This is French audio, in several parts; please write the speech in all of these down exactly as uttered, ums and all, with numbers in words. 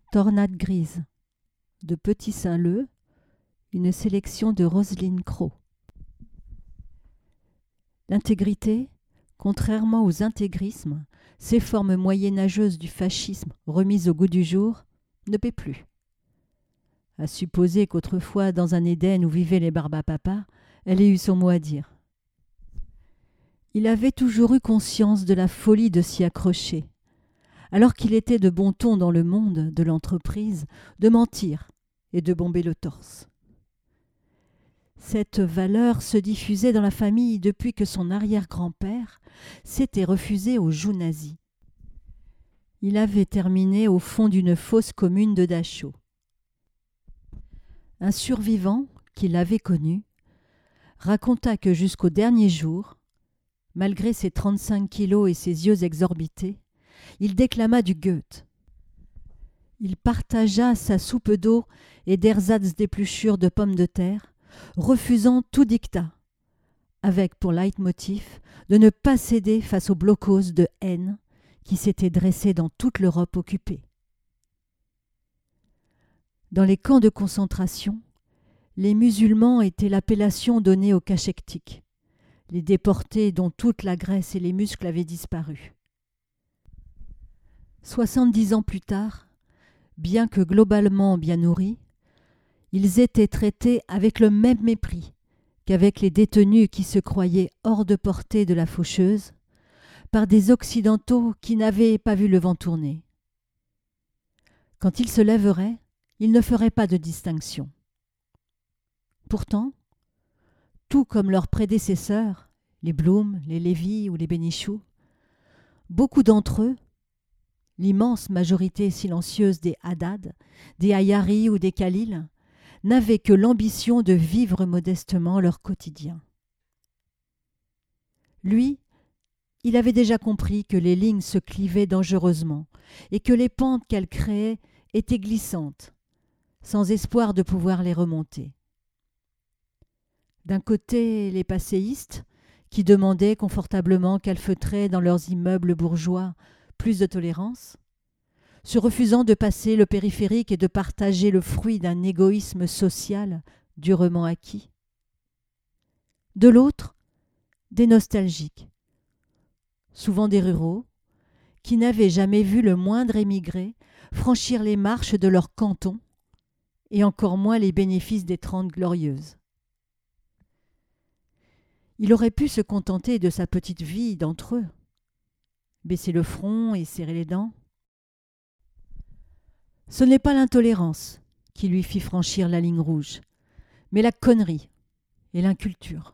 Tornade grise de Petit Saint-Leu, une sélection de Roselyne Cros. L'intégrité, contrairement aux intégrismes, ces formes moyenâgeuses du fascisme remises au goût du jour, ne paient plus. À supposer qu'autrefois, dans un Éden où vivaient les barbapapas, elle ait eu son mot à dire. Il avait toujours eu conscience de la folie de s'y accrocher, alors qu'il était de bon ton dans le monde de l'entreprise de mentir et de bomber le torse. Cette valeur se diffusait dans la famille depuis que son arrière-grand-père s'était refusé au joug nazi. Il avait terminé au fond d'une fosse commune de Dachau. Un survivant, qui l'avait connu, raconta que jusqu'au dernier jour, malgré ses trente-cinq kilos et ses yeux exorbités, il déclama du Goethe. Il partagea sa soupe d'eau et d'ersatz d'épluchures de pommes de terre, refusant tout dictat, avec pour leitmotiv de ne pas céder face au blocos de haine qui s'était dressé dans toute l'Europe occupée. Dans les camps de concentration, les musulmans étaient l'appellation donnée aux cachectiques, les déportés dont toute la graisse et les muscles avaient disparu. Soixante-dix ans plus tard, bien que globalement bien nourris, ils étaient traités avec le même mépris qu'avec les détenus qui se croyaient hors de portée de la faucheuse, par des Occidentaux qui n'avaient pas vu le vent tourner. Quand ils se lèveraient, ils ne feraient pas de distinction. Pourtant, tout comme leurs prédécesseurs, les Blum, les Lévy ou les Bénichou, beaucoup d'entre eux, l'immense majorité silencieuse des Haddad, des Ayari ou des Khalil, n'avaient que l'ambition de vivre modestement leur quotidien. Lui, il avait déjà compris que les lignes se clivaient dangereusement et que les pentes qu'elles créaient étaient glissantes, sans espoir de pouvoir les remonter. D'un côté, les passéistes, qui demandaient confortablement calfeutrer dans leurs immeubles bourgeois plus de tolérance, se refusant de passer le périphérique et de partager le fruit d'un égoïsme social durement acquis. De l'autre, des nostalgiques, souvent des ruraux, qui n'avaient jamais vu le moindre émigré franchir les marches de leur canton, et encore moins les bénéfices des Trente Glorieuses. Il aurait pu se contenter de sa petite vie d'entre eux, baisser le front et serrer les dents. Ce n'est pas l'intolérance qui lui fit franchir la ligne rouge, mais la connerie et l'inculture.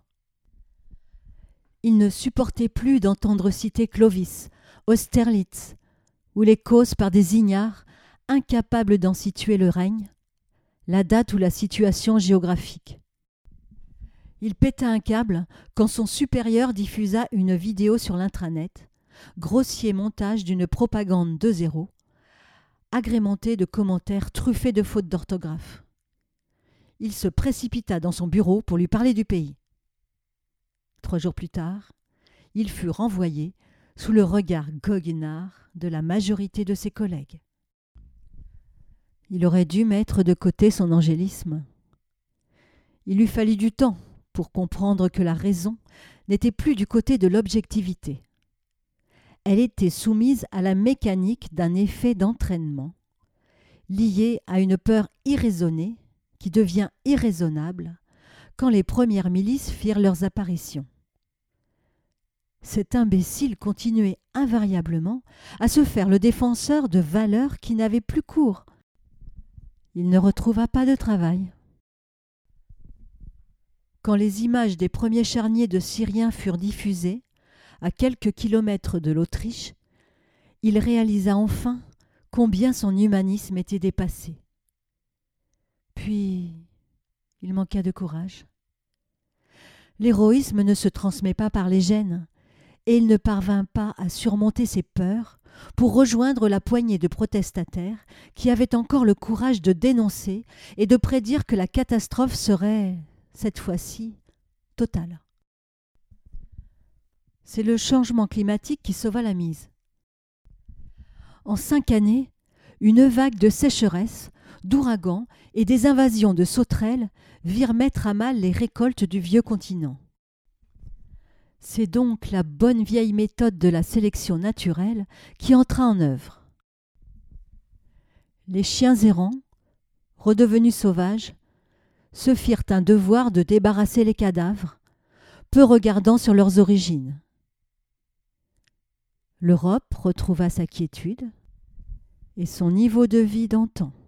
Il ne supportait plus d'entendre citer Clovis, Austerlitz, ou les causes par des ignares incapables d'en situer le règne, la date ou la situation géographique. Il péta un câble quand son supérieur diffusa une vidéo sur l'intranet, grossier montage d'une propagande deux zéro, agrémentée de commentaires truffés de fautes d'orthographe. Il se précipita dans son bureau pour lui parler du pays. Trois jours plus tard, il fut renvoyé sous le regard goguenard de la majorité de ses collègues. Il aurait dû mettre de côté son angélisme. Il lui fallut du temps pour comprendre que la raison n'était plus du côté de l'objectivité. Elle était soumise à la mécanique d'un effet d'entraînement, lié à une peur irraisonnée qui devient irraisonnable quand les premières milices firent leurs apparitions. Cet imbécile continuait invariablement à se faire le défenseur de valeurs qui n'avaient plus cours. Il ne retrouva pas de travail. Quand les images des premiers charniers de Syriens furent diffusées, à quelques kilomètres de l'Autriche, il réalisa enfin combien son humanisme était dépassé. Puis, il manqua de courage. L'héroïsme ne se transmet pas par les gènes, et il ne parvint pas à surmonter ses peurs pour rejoindre la poignée de protestataires qui avaient encore le courage de dénoncer et de prédire que la catastrophe serait, cette fois-ci, totale. C'est le changement climatique qui sauva la mise. En cinq années, une vague de sécheresse, d'ouragans et des invasions de sauterelles virent mettre à mal les récoltes du vieux continent. C'est donc la bonne vieille méthode de la sélection naturelle qui entra en œuvre. Les chiens errants, redevenus sauvages, se firent un devoir de débarrasser les cadavres, peu regardant sur leurs origines. L'Europe retrouva sa quiétude et son niveau de vie d'antan.